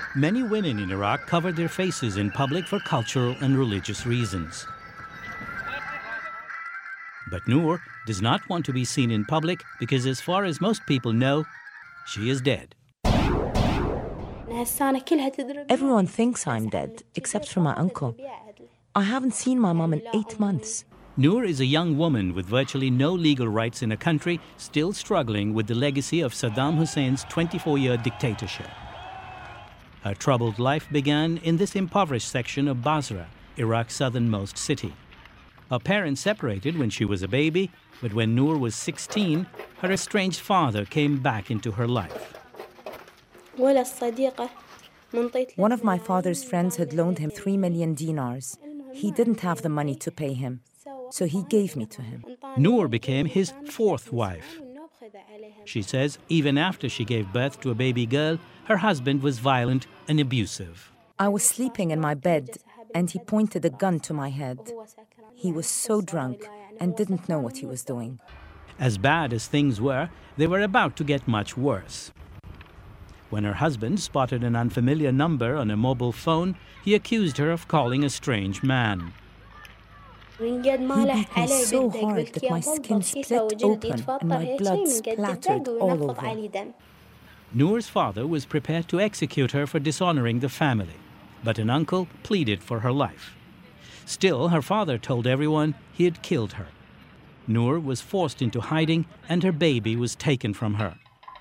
Many women in Iraq cover their faces in public for cultural and religious reasons. But Noor does not want to be seen in public because, as far as most people know, she is dead. Everyone thinks I'm dead, except for my uncle. I haven't seen my mom in 8 months. Noor is a young woman with virtually no legal rights in a country still struggling with the legacy of Saddam Hussein's 24-year dictatorship. Her troubled life began in this impoverished section of Basra, Iraq's southernmost city. Her parents separated when she was a baby, but when Noor was 16, her estranged father came back into her life. One of my father's friends had loaned him 3 million dinars. He didn't have the money to pay him, so he gave me to him. Noor became his 4th wife. She says even after she gave birth to a baby girl, her husband was violent and abusive. I was sleeping in my bed, and he pointed a gun to my head. He was so drunk and didn't know what he was doing. As bad as things were, they were about to get much worse. When her husband spotted an unfamiliar number on a mobile phone, he accused her of calling a strange man. He beat me so hard that my skin split open and my blood splattered all over. Noor's father was prepared to execute her for dishonoring the family, but an uncle pleaded for her life. Still, her father told everyone he had killed her. Noor was forced into hiding and her baby was taken from her.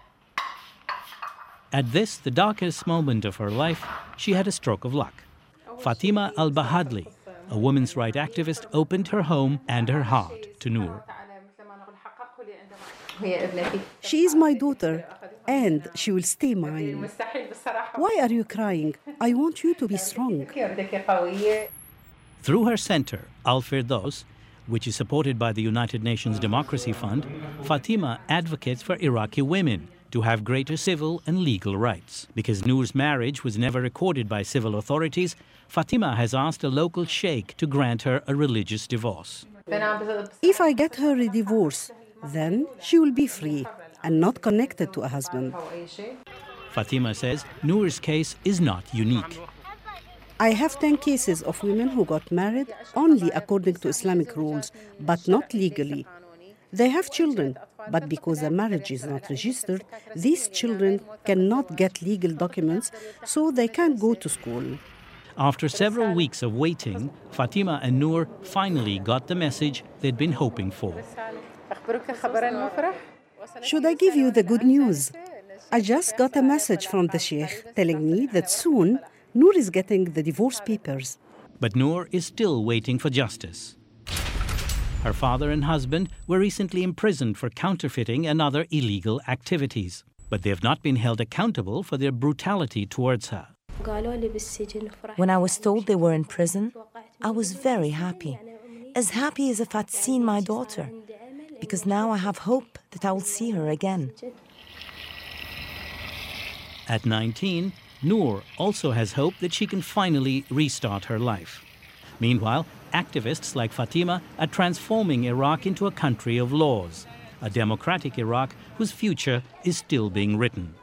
At this, the darkest moment of her life, she had a stroke of luck. Fatima al-Bahadli, a women's rights activist, opened her home and her heart to Noor. She is my daughter, and she will stay mine. Why are you crying? I want you to be strong. Through her center, Al-Firdaus, which is supported by the United Nations Democracy Fund, Fatima advocates for Iraqi women to have greater civil and legal rights. Because Noor's marriage was never recorded by civil authorities, Fatima has asked a local sheikh to grant her a religious divorce. If I get her a divorce, then she will be free and not connected to a husband. Fatima says Noor's case is not unique. I have 10 cases of women who got married only according to Islamic rules, but not legally. They have children, but because the marriage is not registered, these children cannot get legal documents, so they can't go to school. After several weeks of waiting, Fatima and Noor finally got the message they'd been hoping for. Should I give you the good news? I just got a message from the sheikh telling me that soon Noor is getting the divorce papers. But Noor is still waiting for justice. Her father and husband were recently imprisoned for counterfeiting and other illegal activities, but they have not been held accountable for their brutality towards her. When I was told they were in prison, I was very happy. As happy as if I'd seen my daughter, because now I have hope that I will see her again. At 19, Noor also has hope that she can finally restart her life. Meanwhile, activists like Fatima are transforming Iraq into a country of laws, a democratic Iraq whose future is still being written.